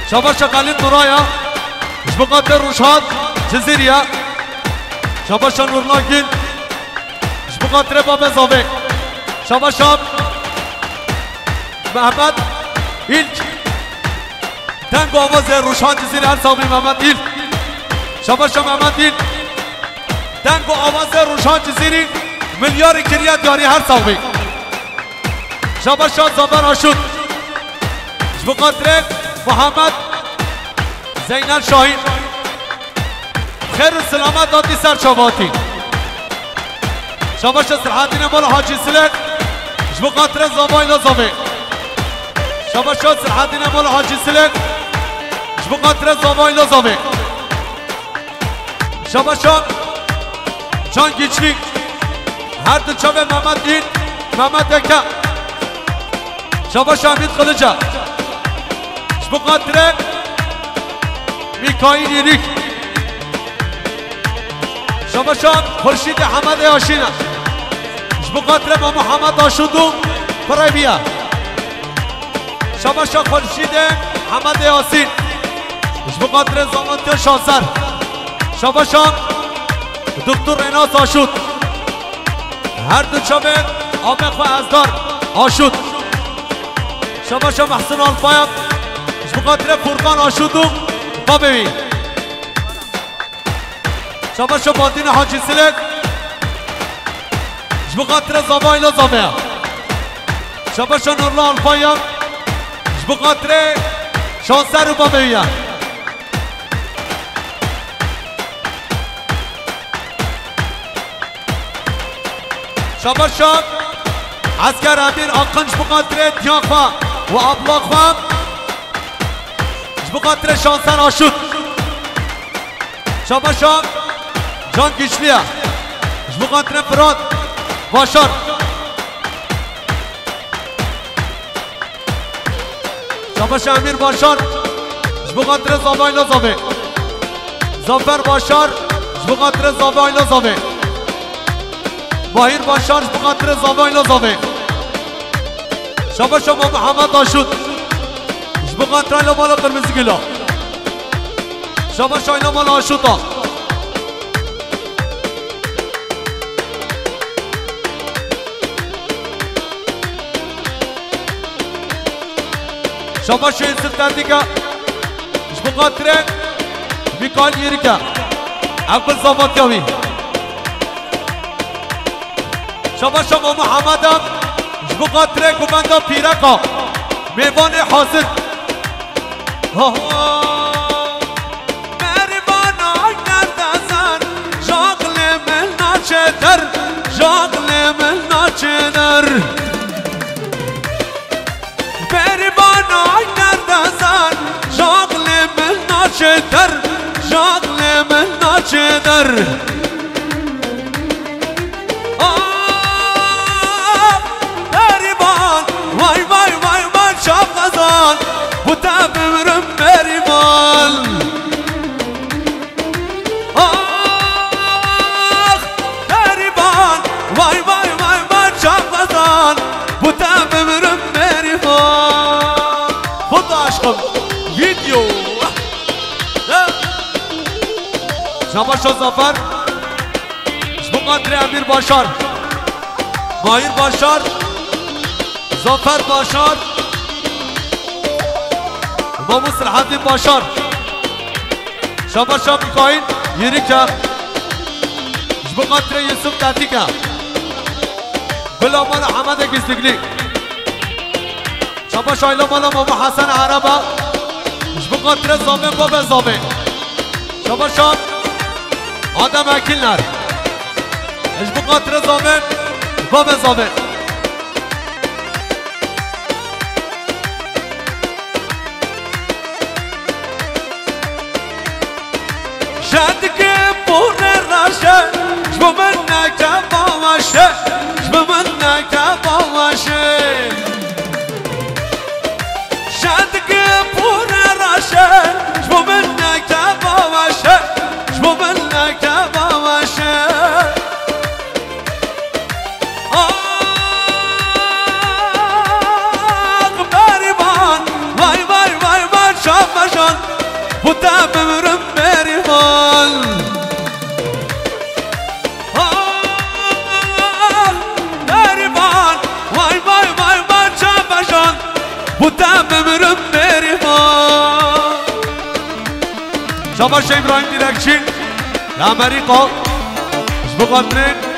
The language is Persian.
شاباش قلیل نورایا جبقات روشاد جزیریا شاباش نورناگین جبقات باب زاوه شاباش محمد ایلک دنگ آواز روشان جزیره هر ساقی محمد ایلک شاباش محمد ایلک دنگ آواز روشان جزیری میلیار کریت یاری هر ساقی شاباش زابر آشود جبقات محمد زینل شاهین خیر و سلامت دادی سر شاباتی شاباش سرحاتین مال حاجی سلک جبو قطر زابای لازابه شاباش سرحاتین مال حاجی سلک جبو قطر زابای لازابه شاباش جان گیچلی هر دو چاوه محمد این محمد دکه شاباش امید خلجه جبو قطر میکایل یریک شاباشان خورشید حمد آشینا جبو قطر با محمد آشودو برای بیا شاباشان خورشید حمد آسین جبو قطر زمانت شانسر شاباشان دکتر ایناس آشود هر دو چابه آمق و ازدار آشود شاباشان محسن آلفایم جبو قطر فرقان آشودو بابی شاباش باندین حاجی سلک جبو قطر زابای لازابه شاباش نورلا الفایم جبو قطر شانسر و بابی شاباش عسکر امیر آقن جبو قطر دیاقا و ابلاقا جبو قطر شانسر آشود شاباش جان گیچلیا جبو قطر فراد باشار شاباش امیر باشار جبو قطر زابای لازابه زافر باشار جبو قطر زابای لازابه باهیر باشار جبو قطر زابای لازابه شاباش محمد آشود جبو قطر ایلا مالا قرمزی گلا شاباش ایلا مالا آشودا شاباش یوسف تندیکا جبو قطر میکال یریکا عقل زاباتیاوی شاباش محمدم جبو قطر کماندا پیرکا میوان حاصل مریبانای نردازن جاغل من ناچه در جاغل من ناچه در مریبانای نردازن جاغل من ناچه در جاغل من ناچه در مریبان وای وای وای وای شاب غزان بوتا بمرم مریبان مریبان وای وای وای وای شاب غزان بوتا بمرم مریبان خود عشقم ویدیو شاباش زفر جبو قطر امیر باشار ماهیر باشار زفر باشار با مصلحات باشار شاباش میکایل یریکا جبو قطر یوسف تاتیکا بلا مالا حمد گستگلی شاباش ایلا مالا ماما حسن عربا جبو قطر زامن باب زامن شاباش آدم اکیل نر جبو قطر زامن باب زامن شد که پونه راشه جبو من نکه باشه جبو من نکه باشه شد که پونه راشه جبو من نکه باشه جبو من نکه باشه آق بریبان وای وای وای وای شاب شابشان بودم بمرم مریمان مریمان وای وای وای وای شابشان بودم بمرم مریمان شابش ابراهیم دیرکچی لامریقا اش بقدرین